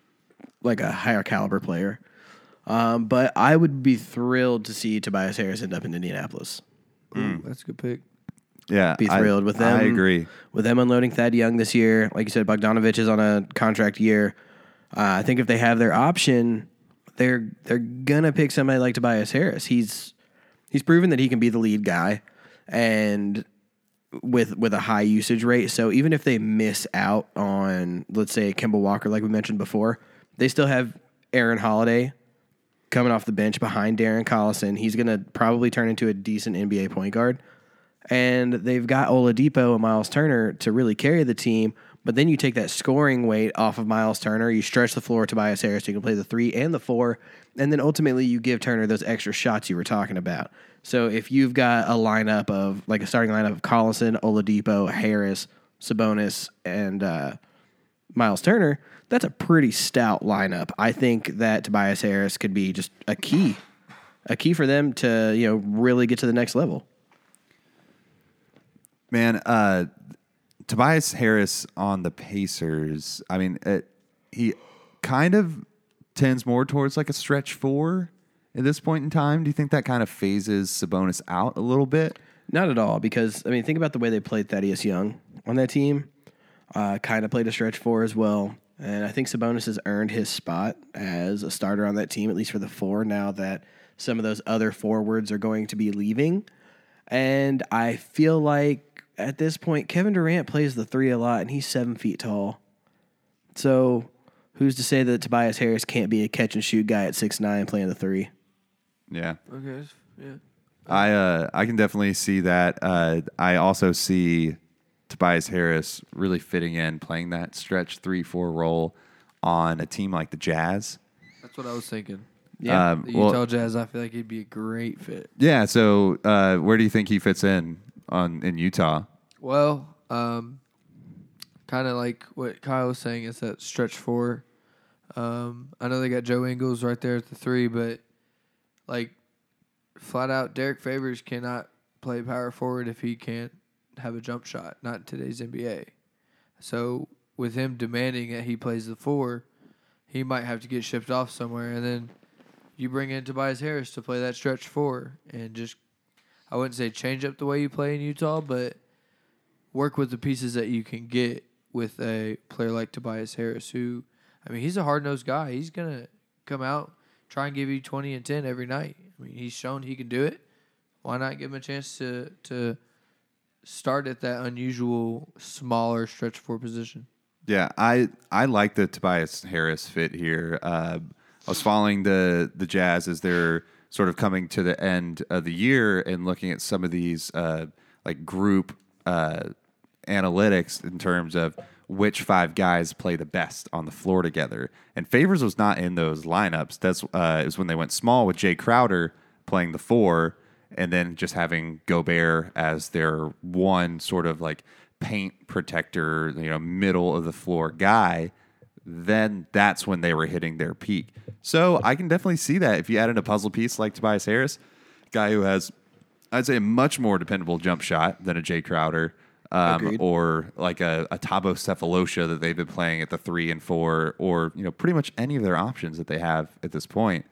a higher caliber player. But I would be thrilled to see Tobias Harris end up in Indianapolis. Ooh, that's a good pick. Yeah, Be thrilled with them. I agree. With them unloading Thad Young this year. Like you said, Bogdanovich is on a contract year. I think if they have their option, they're gonna pick somebody like Tobias Harris. He's proven that he can be the lead guy, and with a high usage rate. So even if they miss out on, let's say, Kemba Walker, like we mentioned before, they still have Aaron Holiday coming off the bench behind Darren Collison. He's gonna probably turn into a decent NBA point guard. And they've got Oladipo and Miles Turner to really carry the team. But then you take that scoring weight off of Miles Turner. You stretch the floor to Tobias Harris. So you can play the 3 and the 4. And then ultimately you give Turner those extra shots you were talking about. So if you've got a lineup of, like a starting lineup of Collison, Oladipo, Harris, Sabonis, and Miles Turner, that's a pretty stout lineup. I think that Tobias Harris could be just a key for them to really get to the next level. Man, Tobias Harris on the Pacers, I mean, he kind of tends more towards like a stretch 4 at this point in time. Do you think that kind of phases Sabonis out a little bit? Not at all, because, I mean, think about the way they played Thaddeus Young on that team. Kind of played a stretch 4 as well. And I think Sabonis has earned his spot as a starter on that team, at least for the 4, now that some of those other forwards are going to be leaving. And I feel like at this point, Kevin Durant plays the 3 a lot, and he's 7 feet tall. So who's to say that Tobias Harris can't be a catch and shoot guy at 6'9" playing the 3? Yeah. Okay. Yeah. I can definitely see that. I also see Tobias Harris really fitting in, playing that stretch 3-4 role on a team like the Jazz. That's what I was thinking. Yeah. The Utah Jazz, I feel like he'd be a great fit. Yeah. So where do you think he fits in Utah? Well, kind of like what Kyle was saying, is that stretch 4. I know they got Joe Ingles right there at the 3, but like flat out, Derek Favors cannot play power forward if he can't have a jump shot. Not in today's NBA. So with him demanding that he plays the 4, he might have to get shipped off somewhere, and then you bring in Tobias Harris to play that stretch 4 and just, I wouldn't say change up the way you play in Utah, but work with the pieces that you can get with a player like Tobias Harris, who, I mean, he's a hard-nosed guy. He's going to come out, try and give you 20 and 10 every night. I mean, he's shown he can do it. Why not give him a chance to start at that unusual, smaller stretch 4 position? Yeah, I like the Tobias Harris fit here. I was following the Jazz as they're sort of coming to the end of the year and looking at some of these like group analytics in terms of which 5 guys play the best on the floor together. And Favors was not in those lineups. That's is when they went small with Jay Crowder playing the 4, and then just having Gobert as their one sort of like paint protector, middle of the floor guy. Then that's when they were hitting their peak. So I can definitely see that if you add in a puzzle piece like Tobias Harris, guy who has, I'd say, a much more dependable jump shot than a Jay Crowder, or like a Thabo Cephalosha that they've been playing at the 3 and 4, or pretty much any of their options that they have at this point.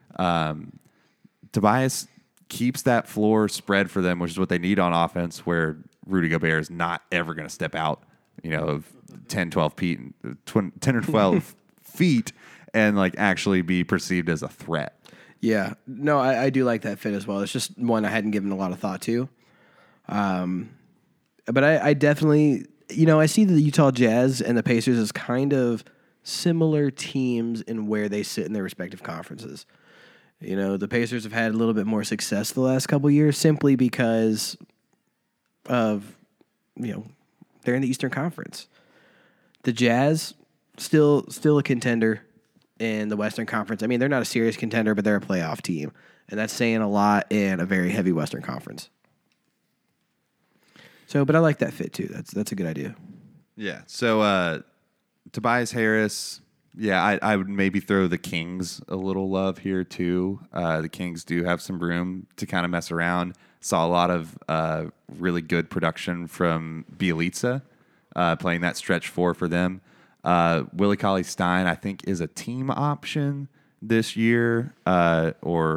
Tobias keeps that floor spread for them, which is what they need on offense, where Rudy Gobert is not ever going to step out, of 10 or 12 feet and like actually be perceived as a threat. Yeah. No, I do like that fit as well. It's just one I hadn't given a lot of thought to. But I definitely, I see the Utah Jazz and the Pacers as kind of similar teams in where they sit in their respective conferences. The Pacers have had a little bit more success the last couple of years simply because of, they're in the Eastern Conference. The Jazz, still a contender in the Western Conference. I mean, they're not a serious contender, but they're a playoff team. And that's saying a lot in a very heavy Western Conference. So, but I like that fit too. That's a good idea. Yeah. So, Tobias Harris, yeah, I would maybe throw the Kings a little love here too. The Kings do have some room to kind of mess around. Saw a lot of really good production from Bielitsa, playing that stretch 4 for them. Willie Cauley-Stein, I think, is a team option this year, I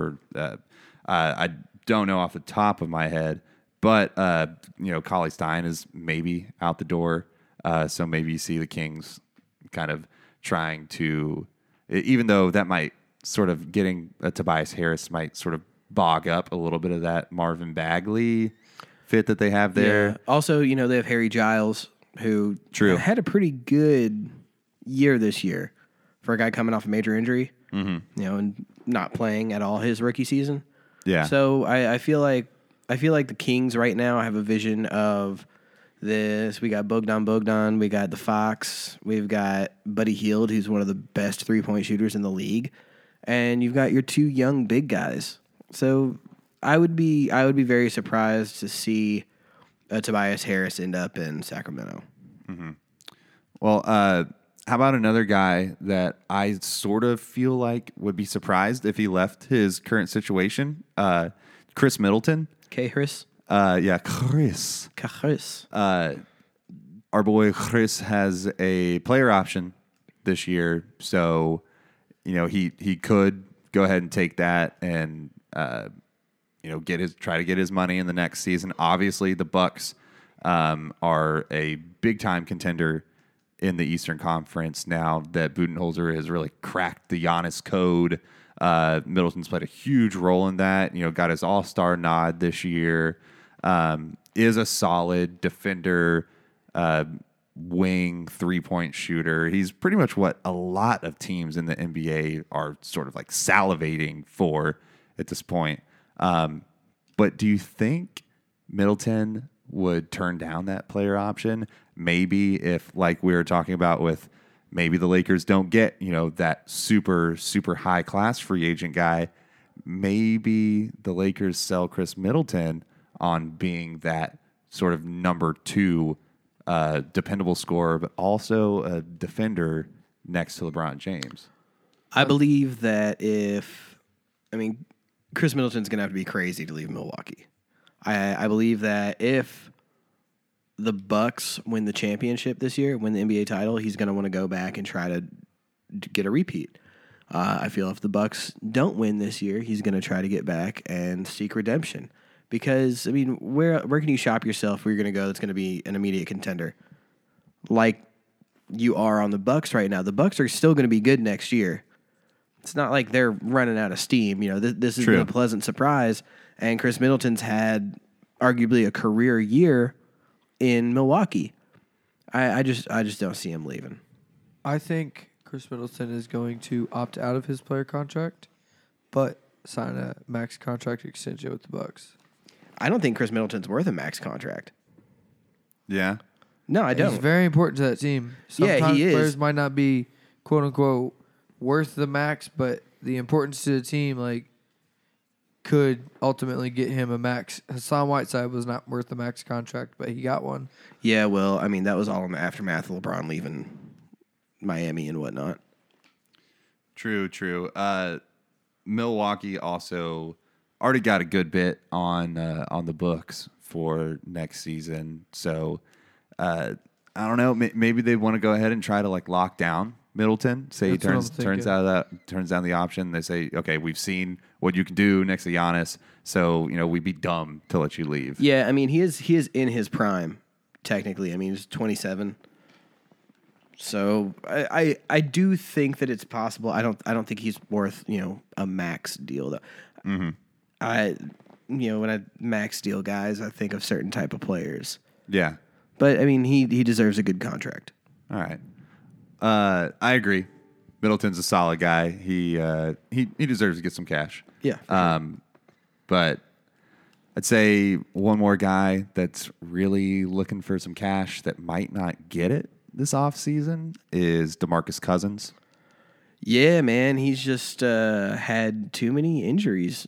don't know off the top of my head, but Cauley-Stein is maybe out the door, so maybe you see the Kings kind of trying to, even though that might sort of getting a Tobias Harris might sort of bog up a little bit of that Marvin Bagley fit that they have there. Yeah. Also, they have Harry Giles, who True. had a pretty good year this year for a guy coming off a major injury, and not playing at all his rookie season. Yeah. So I feel like the Kings right now have a vision of this. We got Bogdan, we got the Fox, we've got Buddy Hield, who's one of the best 3-point shooters in the league, and you've got your 2 young big guys. So I would be very surprised to see Tobias Harris end up in Sacramento. Mm-hmm. Well, how about another guy that I sort of feel like would be surprised if he left his current situation? Chris Middleton. Chris. Yeah, Chris. Chris. Our boy Chris has a player option this year, so he could go ahead and take that and try to get his money in the next season. Obviously, the Bucks are a big time contender in the Eastern Conference now that Budenholzer has really cracked the Giannis code. Middleton's played a huge role in that. Got his All-Star nod this year. is a solid defender, wing 3-point shooter. He's pretty much what a lot of teams in the NBA are sort of like salivating for at this point. But do you think Middleton would turn down that player option? Maybe if, like we were talking about with, maybe the Lakers don't get, that super, super high class free agent guy. Maybe the Lakers sell Chris Middleton on being that sort of number 2 dependable scorer, but also a defender next to LeBron James. I believe that Chris Middleton's going to have to be crazy to leave Milwaukee. I believe that if the Bucks win the championship this year, win the NBA title, he's going to want to go back and try to get a repeat. I feel if the Bucks don't win this year, he's going to try to get back and seek redemption. Because, where can you shop yourself where you're going to go that's going to be an immediate contender? Like you are on the Bucks right now. The Bucks are still going to be good next year. It's not like they're running out of steam. This has been a pleasant surprise. And Chris Middleton's had arguably a career year in Milwaukee. I just don't see him leaving. I think Chris Middleton is going to opt out of his player contract, but sign a max contract extension with the Bucks. I don't think Chris Middleton's worth a max contract. Yeah. No, I don't. He's very important to that team. Yeah, Sometimes he is. players might not be, quote unquote, worth the max, but the importance to the team, could ultimately get him a max. Hassan Whiteside was not worth the max contract, but he got one. Yeah, well, that was all in the aftermath of LeBron leaving Miami and whatnot. True. Milwaukee also already got a good bit on the books for next season. So I don't know. Maybe they want to go ahead and try to lock down Middleton. Say he turns down the option. They say, okay, we've seen what you can do next to Giannis. So we'd be dumb to let you leave. Yeah, he is in his prime technically. He's 27. So I do think that it's possible. I don't think he's worth a max deal though. Mm-hmm. When I max deal guys, I think of certain type of players. Yeah, but he deserves a good contract. All right, I agree. Middleton's a solid guy. He deserves to get some cash. Yeah. But I'd say one more guy that's really looking for some cash that might not get it this offseason is DeMarcus Cousins. Yeah, man. He's just had too many injuries,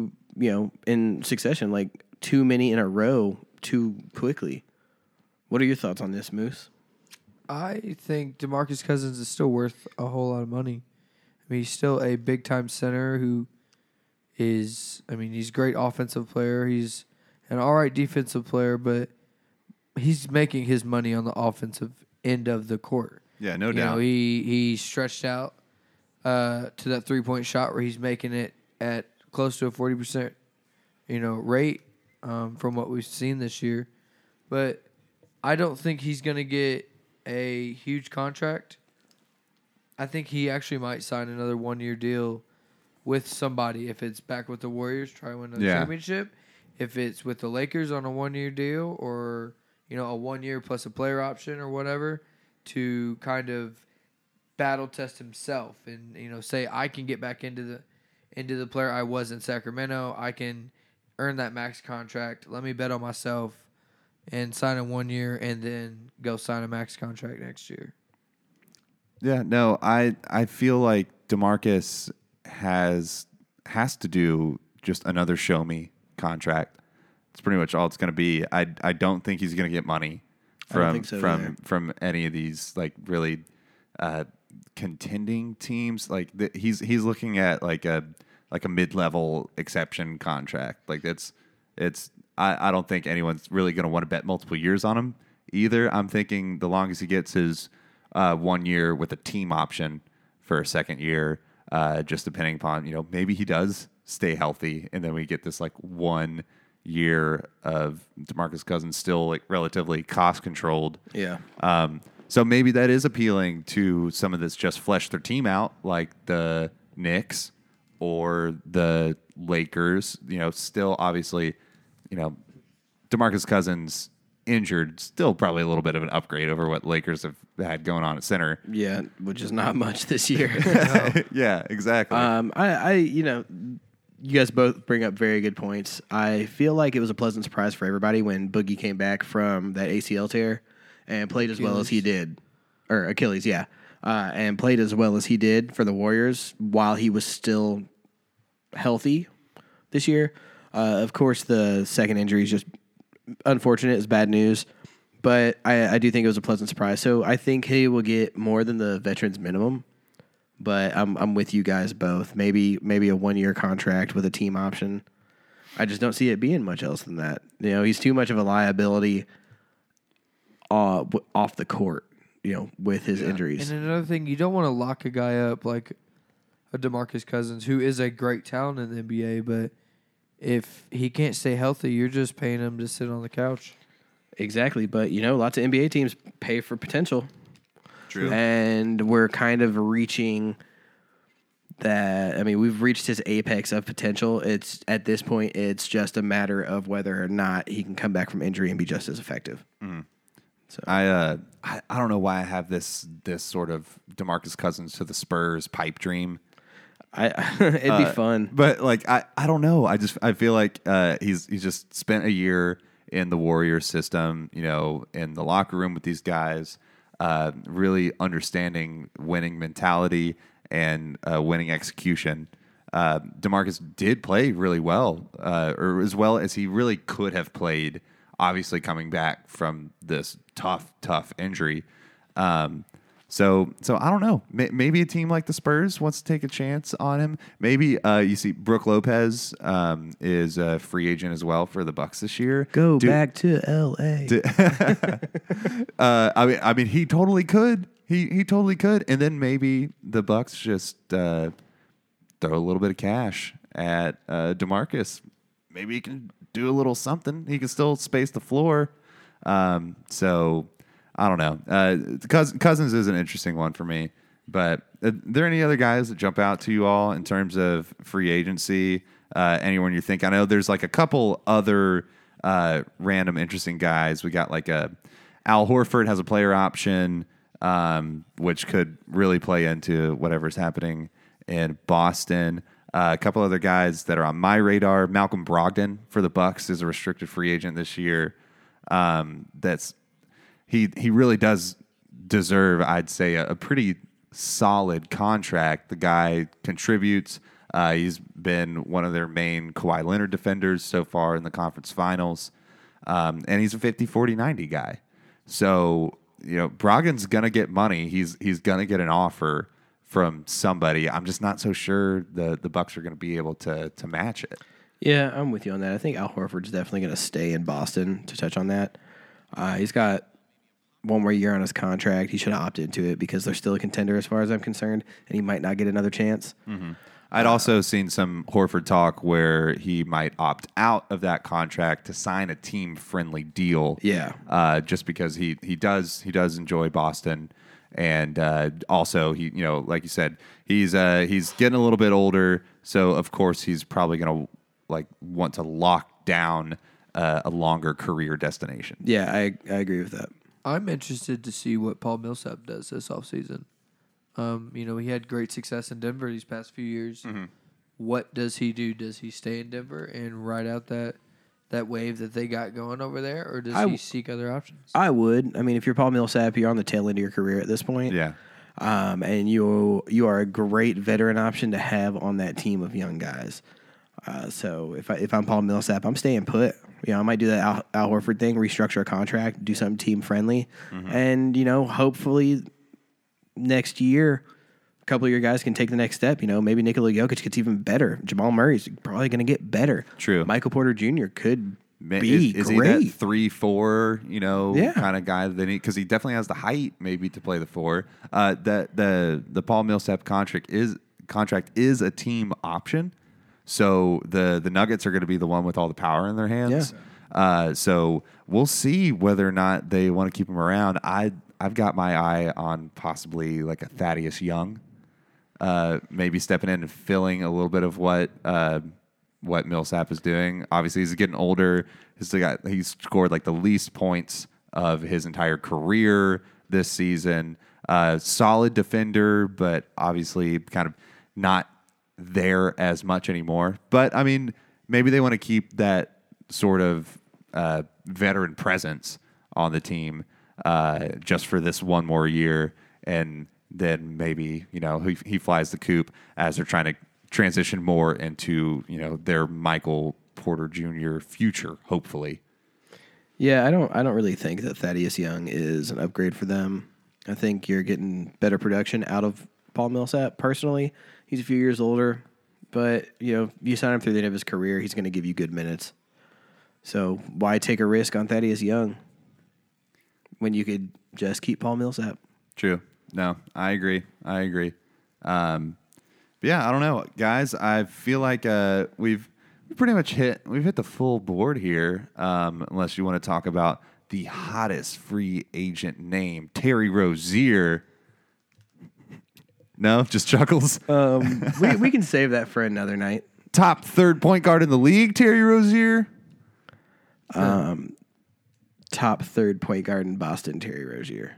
in succession, too many in a row too quickly. What are your thoughts on this, Moose? I think DeMarcus Cousins is still worth a whole lot of money. He's still a big-time center who is, he's a great offensive player. He's an all right defensive player, but he's making his money on the offensive end of the court. Yeah, no doubt. He stretched out to that 3-point shot where he's making it at close to a 40%, rate from what we've seen this year. But I don't think he's going to get a huge contract. I think he actually might sign another 1-year deal with somebody. If it's back with the Warriors, try to win the championship. If it's with the Lakers on a 1-year deal, or a 1 year plus a player option or whatever, to kind of battle test himself and say I can get back into the player I was in Sacramento. I can earn that max contract. Let me bet on myself and sign in 1 year and then go sign a max contract next year. Yeah, no, I feel like DeMarcus has to do just another show me contract. It's pretty much all it's going to be. I don't think he's going to get money from any of these really contending teams. He's looking at a mid-level exception contract. I don't think anyone's really going to want to bet multiple years on him either. I'm thinking the longest he gets is 1 year with a team option for a second year, just depending upon, maybe he does stay healthy, and then we get this 1 year of DeMarcus Cousins still relatively cost controlled. Yeah. So maybe that is appealing to some of this just flesh their team out, like the Knicks or the Lakers. Still obviously, DeMarcus Cousins injured, still probably a little bit of an upgrade over what Lakers have had going on at center. Yeah, which is not much this year. Yeah, exactly. You guys both bring up very good points. I feel like it was a pleasant surprise for everybody when Boogie came back from that ACL tear and played as well as he did, or Achilles, yeah, and played as well as he did for the Warriors while he was still healthy this year. Of course, the second injury is just unfortunate. It's bad news, but I do think it was a pleasant surprise. So I think he will get more than the veterans minimum. But I'm with you guys both. Maybe a 1-year contract with a team option. I just don't see it being much else than that. You know, he's too much of a liability off the court. You know, with his injuries. And another thing, you don't want to lock a guy up like a DeMarcus Cousins, who is a great talent in the NBA, but if he can't stay healthy, you're just paying him to sit on the couch. Exactly, but lots of NBA teams pay for potential. True. And we're kind of reaching that. I mean, we've reached his apex of potential. It's at this point, it's just a matter of whether or not he can come back from injury and be just as effective. So I don't know why I have this sort of DeMarcus Cousins to the Spurs pipe dream. it'd be fun. But like I don't know. I feel like he's just spent a year in the Warriors system, in the locker room with these guys, really understanding winning mentality and winning execution. DeMarcus did play really well, or as well as he really could have played, obviously coming back from this tough injury. So I don't know. Maybe a team like the Spurs wants to take a chance on him. Maybe you see Brooke Lopez is a free agent as well for the Bucks this year. Go back to L.A. I mean, he totally could. He totally could. And then maybe the Bucks just throw a little bit of cash at DeMarcus. Maybe he can do a little something. He can still space the floor. So I don't know. Cousins is an interesting one for me. But are there any other guys that jump out to you all in terms of free agency? Anyone you think? I know there's like a couple other random interesting guys. We got like Al Horford has a player option, which could really play into whatever's happening in Boston. A couple other guys that are on my radar. Malcolm Brogdon for the Bucks is a restricted free agent this year. He really does deserve, I'd say, a pretty solid contract. The guy contributes. He's been one of their main Kawhi Leonard defenders so far in the conference finals. And he's a 50-40-90 guy. So, Brogdon's going to get money. He's going to get an offer from somebody. I'm just not so sure the Bucks are going to be able to match it. Yeah, I'm with you on that. I think Al Horford's definitely going to stay in Boston, to touch on that. He's got one more year on his contract. He should have opted into it because they're still a contender as far as I'm concerned, and he might not get another chance. Mm-hmm. I'd also seen some Horford talk where he might opt out of that contract to sign a team-friendly deal. Yeah. Just because he does enjoy Boston, and also he like you said, he's getting a little bit older, so of course he's probably going to want to lock down a longer career destination. Yeah, I agree with that. I'm interested to see what Paul Millsap does this offseason. He had great success in Denver these past few years. Mm-hmm. What does he do? Does he stay in Denver and ride out that wave that they got going over there, or does he seek other options? I would. I mean, if you're Paul Millsap, you're on the tail end of your career at this point. Yeah. And you are a great veteran option to have on that team of young guys. So if I'm Paul Millsap, I'm staying put. I might do that Al Horford thing, restructure a contract, do something team friendly, and hopefully next year, a couple of your guys can take the next step. Maybe Nikola Jokic gets even better. Jamal Murray's probably going to get better. True. Michael Porter Jr. could be is great. He that 3-4, kind of guy that they need, because he definitely has the height maybe to play the 4. The Paul Millsap contract is a team option. So the Nuggets are going to be the one with all the power in their hands. Yeah. So we'll see whether or not they want to keep him around. I've got my eye on possibly like a Thaddeus Young, maybe stepping in and filling a little bit of what what Millsap is doing. Obviously, he's getting older. He's scored like the least points of his entire career this season. Solid defender, but obviously kind of not there as much anymore. But I mean, maybe they want to keep that sort of veteran presence on the team just for this one more year, and then maybe he flies the coop as they're trying to transition more into their Michael Porter Jr. future, hopefully. Yeah, I don't really think that Thaddeus Young is an upgrade for them. I think you're getting better production out of Paul Millsap. Personally, he's a few years older, but you sign him through the end of his career, he's going to give you good minutes. So why take a risk on Thaddeus Young when you could just keep Paul Millsap? True. No, I agree. But yeah, I don't know, guys. I feel like we've pretty much hit the full board here. Unless you want to talk about the hottest free agent name, Terry Rozier. No, just chuckles. We can save that for another night. Top third point guard in the league, Terry Rozier. Top third point guard in Boston, Terry Rozier.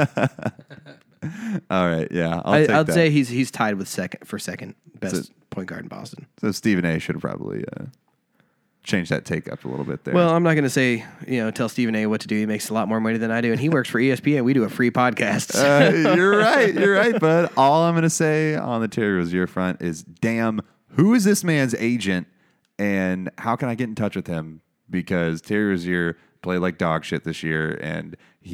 All right, yeah, I'd I'd say he's tied with second best point guard in Boston. So Stephen A. should have probably changed that take up a little bit there. Well, I'm not going to say tell Stephen A. what to do. He makes a lot more money than I do, and he works for ESPN. We do a free podcast. You're right, bud. All I'm going to say on the Terry Rozier front is, damn, who is this man's agent, and how can I get in touch with him? Because Terry Rozier played like dog shit this year, and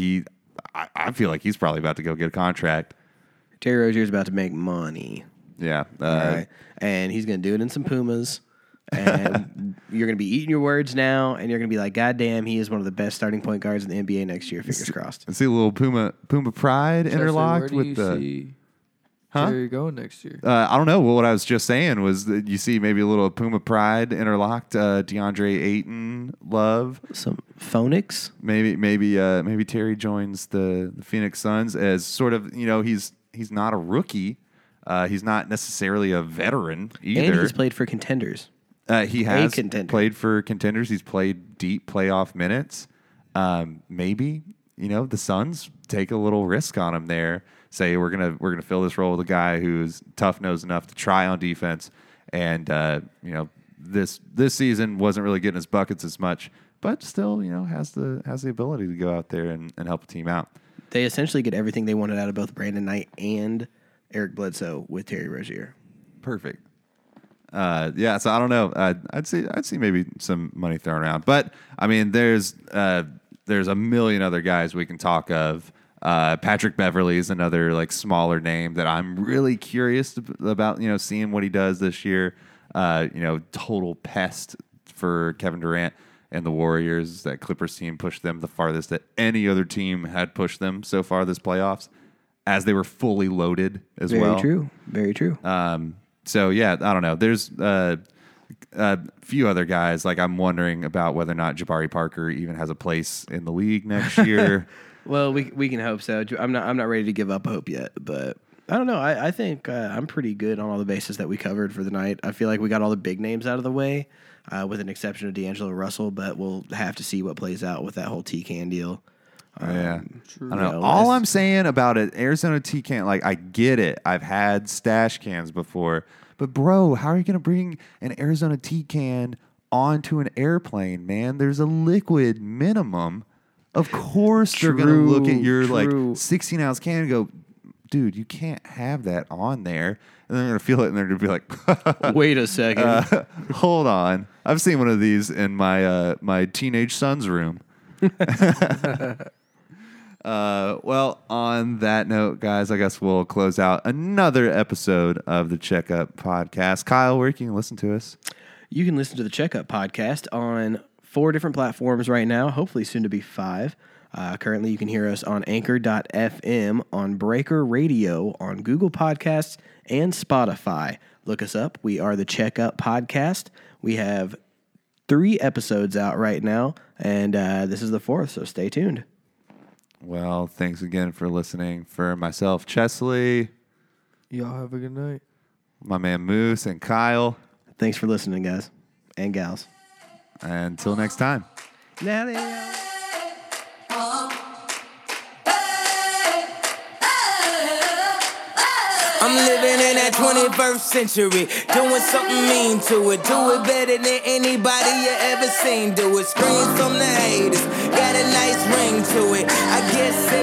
I feel like he's probably about to go get a contract. Terry Rozier's about to make money. Yeah. All right. And he's going to do it in some Pumas. And you're going to be eating your words now, and you're going to be like, God damn, he is one of the best starting point guards in the NBA next year. Fingers crossed. I see a little Puma pride interlocked where do with you the... see Huh? Terry going next year? I don't know. Well, what I was just saying was that you see maybe a little Puma pride interlocked. DeAndre Ayton love. Some phonics. Maybe Terry joins the Phoenix Suns as sort of he's not a rookie. He's not necessarily a veteran either. And he's played for contenders. He has contender. played for contenders. He's played deep playoff minutes. Maybe the Suns take a little risk on him there. Say we're gonna fill this role with a guy who's tough nosed enough to try on defense, and this season wasn't really getting his buckets as much, but still has the ability to go out there and help a team out. They essentially get everything they wanted out of both Brandon Knight and Eric Bledsoe with Terry Rozier. Perfect. Yeah, so I don't know. I'd see maybe some money thrown around, but I mean, there's a million other guys we can talk of. Patrick Beverley is another like smaller name that I'm really curious about. Seeing what he does this year. Total pest for Kevin Durant and the Warriors. That Clippers team pushed them the farthest that any other team had pushed them so far this playoffs, as they were fully loaded as well. Very true. So yeah, I don't know. There's a few other guys. Like I'm wondering about whether or not Jabari Parker even has a place in the league next year. Well, we can hope so. I'm not ready to give up hope yet, but I don't know. I think I'm pretty good on all the bases that we covered for the night. I feel like we got all the big names out of the way, with an exception of D'Angelo Russell, but we'll have to see what plays out with that whole T-Can deal. Yeah. I don't know. All I'm saying about it, Arizona T-Can, like I get it. I've had stash cans before, but bro, how are you going to bring an Arizona T-Can onto an airplane, man? There's a liquid minimum. Of course they're going to look at your like 16-ounce can and go, dude, you can't have that on there. And they're going to feel it and they're going to be like, wait a second. Hold on. I've seen one of these in my teenage son's room. Well, on that note, guys, I guess we'll close out another episode of the Checkup Podcast. Kyle, where can you listen to us? You can listen to the Checkup Podcast on 4 different platforms right now, hopefully soon to be 5. Currently, you can hear us on Anchor.fm, on Breaker Radio, on Google Podcasts, and Spotify. Look us up. We are the Checkup Podcast. We have 3 episodes out right now, and this is the 4th, so stay tuned. Well, thanks again for listening. For myself, Chesley. Y'all have a good night. My man Moose and Kyle. Thanks for listening, guys. and gals. Until next time. Now they know. I'm living in that 21st century, doing something mean to it. Do it better than anybody you ever seen. Do it, scream from the haters, got a nice ring to it. I guess